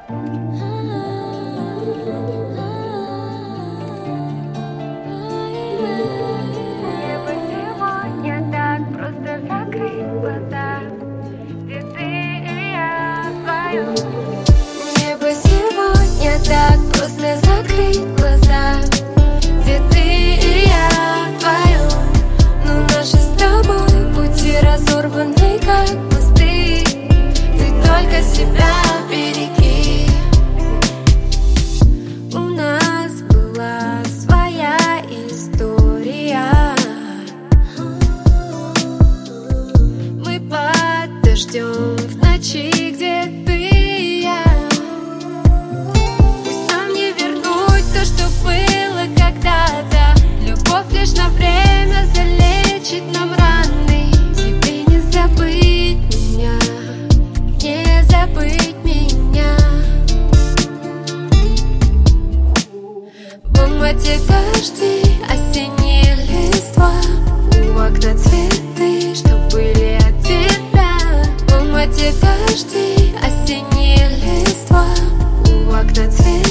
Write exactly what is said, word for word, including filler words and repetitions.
Небо сегодня так просто закрыть глаза, где ты и я вдвоем. Небо сегодня так просто закрыть глаза, где ты и я вдвоем. Но наши с тобой пути разорваны, как мосты. Ты только себя береги. У нас была своя история. Мы под дождем в ночи, где ты и я. Пусть нам не вернуть то, что было когда-то. Любовь лишь на время залечит нам раны. Тебе не забыть меня, не забыть меня. В Алмате дожди, осенние листва, у окна цветы, что были от тебя. В Алмате дожди, осенние листва, у окна цветы.